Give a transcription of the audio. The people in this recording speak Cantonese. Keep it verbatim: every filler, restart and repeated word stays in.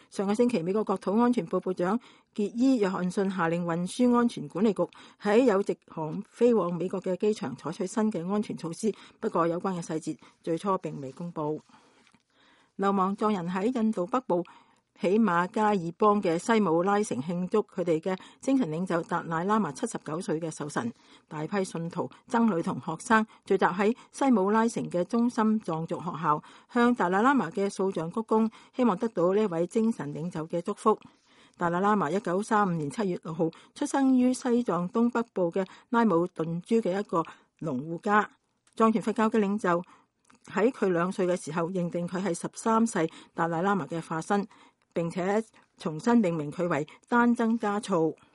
上個星期，美國國土安全部部長傑伊約翰遜下令運輸安全管理局喺有直航飛往美國嘅機場採取新嘅安全措施，不過有關嘅細節最初並未公布。流亡藏人喺印度北部喜馬加爾邦嘅西姆拉城慶祝佢哋嘅精神領袖達賴喇嘛七十九歲嘅壽辰，大批信徒、僧侶同學生聚集喺西姆拉城嘅中心藏族學校，向達賴喇嘛嘅塑像鞠躬，希望得到呢位精神領袖嘅祝福。達賴喇嘛一九三五年七月六號出生於西藏東北部嘅拉姆頓珠嘅一個農戶家。藏傳佛教嘅領袖喺佢兩歲嘅時候認定佢係十三世達賴喇嘛嘅化身，並且重新命名佢為丹增嘉措。